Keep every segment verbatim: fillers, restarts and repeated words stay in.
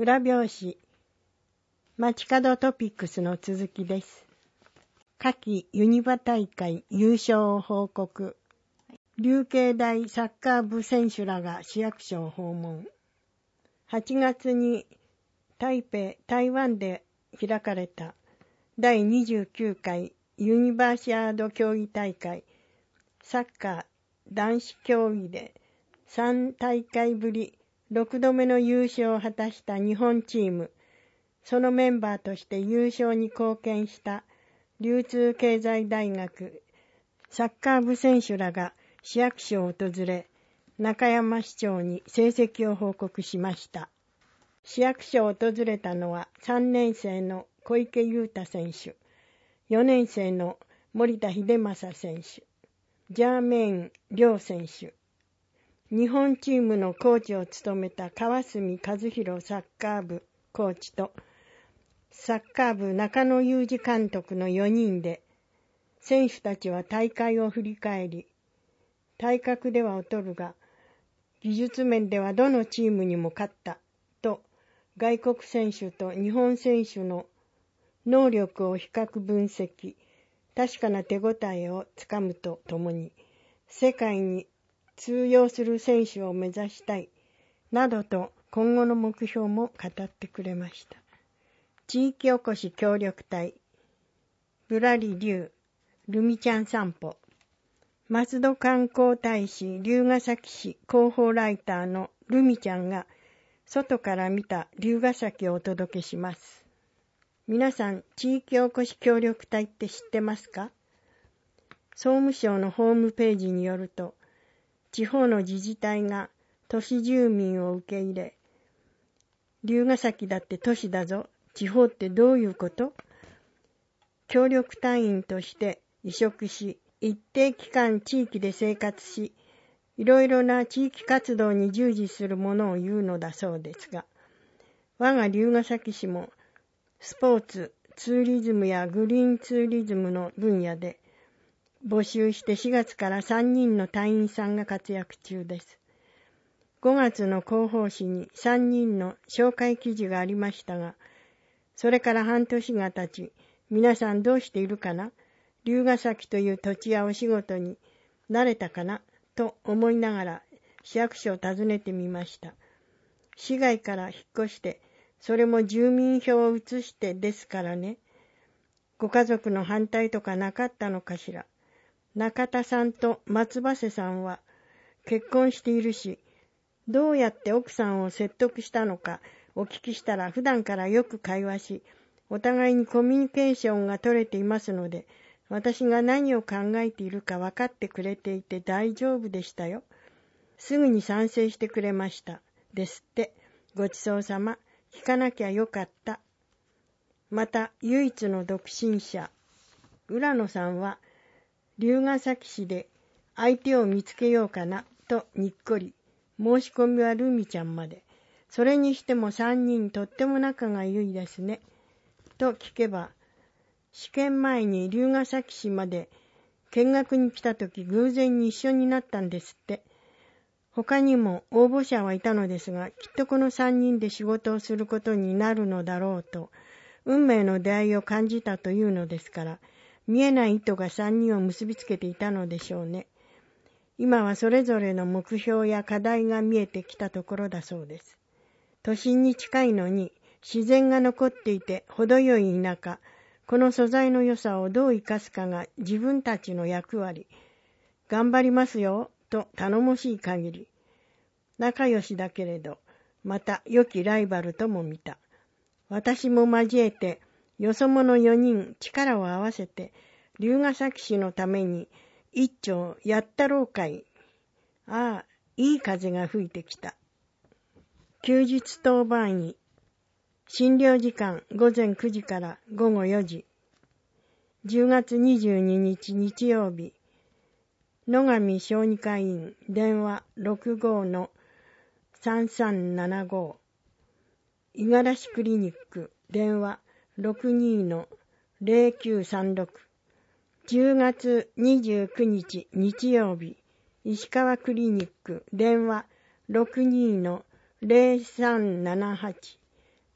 裏表紙、街角トピックスの続きです。夏季ユニバ大会優勝を報告。琉球大サッカー部選手らが市役所を訪問。はちがつに台北、台湾で開かれただいにじゅうきゅうかいユニバーシアード競技大会サッカー男子競技でさんたいかいぶりろくどめの優勝を果たした日本チーム、そのメンバーとして優勝に貢献した流通経済大学サッカー部選手らが市役所を訪れ、中山市長に成績を報告しました。市役所を訪れたのはさんねんせいの小池優太選手、よねんせいの森田秀正選手、ジャーメイン亮選手、日本チームのコーチを務めた川澄和弘サッカー部コーチと、サッカー部中野裕二監督のよにんで、選手たちは大会を振り返り、体格では劣るが、技術面ではどのチームにも勝ったと、外国選手と日本選手の能力を比較分析、確かな手応えをつかむとともに、世界に通用する選手を目指したい、などと今後の目標も語ってくれました。地域おこし協力隊、ぶらり龍、ルミちゃん散歩、松戸観光大使龍ケ崎市広報ライターのルミちゃんが外から見た龍ケ崎をお届けします。皆さん、地域おこし協力隊って知ってますか？総務省のホームページによると、地方の自治体が都市住民を受け入れ、龍ケ崎だって都市だぞ、地方ってどういうこと？協力隊員として移植し、一定期間地域で生活し、いろいろな地域活動に従事するものを言うのだそうですが、我が龍ケ崎市もスポーツ、ツーリズムやグリーンツーリズムの分野で募集してしがつからさんにんの隊員さんが活躍中です。ごがつの広報誌にさんにんの紹介記事がありましたが、それから半年が経ち、皆さんどうしているかな？龍ケ崎という土地やお仕事に慣れたかなと思いながら市役所を訪ねてみました。市外から引っ越して、それも住民票を移してですからね。ご家族の反対とかなかったのかしら。中田さんと松葉瀬さんは結婚しているし、どうやって奥さんを説得したのかお聞きしたら、普段からよく会話し、お互いにコミュニケーションが取れていますので、私が何を考えているか分かってくれていて大丈夫でしたよ。すぐに賛成してくれました。ですって。ごちそうさま。聞かなきゃよかった。また、唯一の独身者、浦野さんは、龍ケ崎市で相手を見つけようかな、とにっこり。申し込みはルミちゃんまで。それにしてもさんにんとっても仲が良いですね。と聞けば、試験前に龍ケ崎市まで見学に来たとき偶然に一緒になったんですって。他にも応募者はいたのですが、きっとこのさんにんで仕事をすることになるのだろうと、運命の出会いを感じたというのですから、見えない糸がさんにんを結びつけていたのでしょうね。今はそれぞれの目標や課題が見えてきたところだそうです。都心に近いのに自然が残っていて程よい田舎、この素材の良さをどう生かすかが自分たちの役割。頑張りますよ、と頼もしい限り。仲良しだけれど、また良きライバルとも見た。私も交えて、よそ者よにん力を合わせて、龍ケ崎市のために一丁やったろうかい。ああ、いい風が吹いてきた。休日当番医。診療時間ごぜんくじからごごよじ。じゅうがつにじゅうににち日曜日。野上小児科医院電話 ろくごのさんさんななご。五十嵐クリニック電話 ろくにのぜろきゅうさんろく。じゅうがつにじゅうくにち日曜日。石川クリニック電話 ろくにのぜろさんななはち。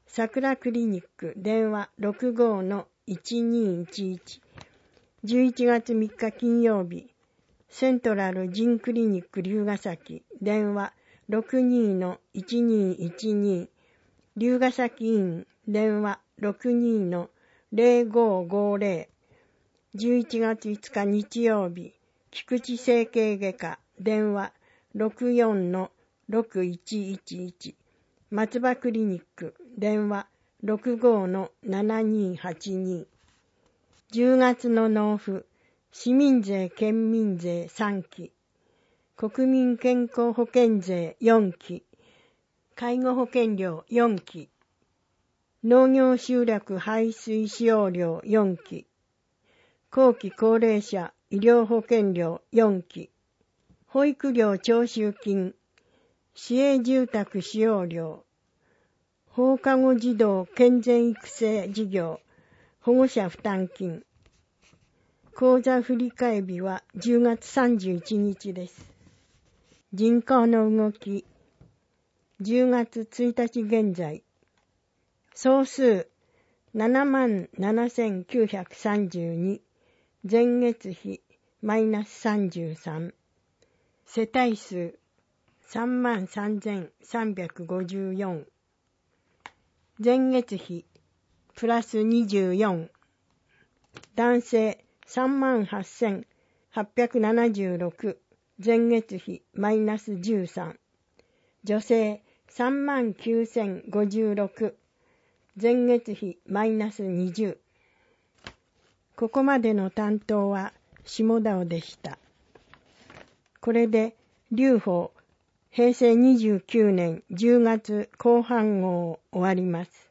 桜クリニック電話 ろくごのいちにいちいち。じゅういちがつみっか金曜日、セントラルジンクリニック龍ヶ崎電話 ろくにのいちにいちに。龍ヶ崎院電話 ろくにのゼロごごゼロ。じゅういちがついつか日曜日、菊池整形外科電話 ろくよんのろくいちいちいち。松葉クリニック電話 ろくごのななにはちに。じゅうがつの納付、市民税県民税さんき、国民健康保険税よんき、介護保険料よんき、農業集落排水使用料よんき、後期高齢者医療保険料よんき、保育料徴収金、市営住宅使用料、放課後児童健全育成事業保護者負担金。口座振替日はじゅうがつさんじゅういちにちです。人口の動き、じゅうがつついたち現在、総数ななまんななせんきゅうひゃくさんじゅうに、前月比マイナスさんじゅうさん、世帯数さんまんさんぜんさんびゃくごじゅうよん、前月比プラスにじゅうよん、男性さんまんはっせんはっぴゃくななじゅうろく、前月比マイナスじゅうさん、女性さんまんきゅうせんごじゅうろく、前月比マイナスにじゅう。ここまでの担当は下田尾でした。これで龍宝へいせいにじゅうきゅうねんじゅうがつこう半号を終わります。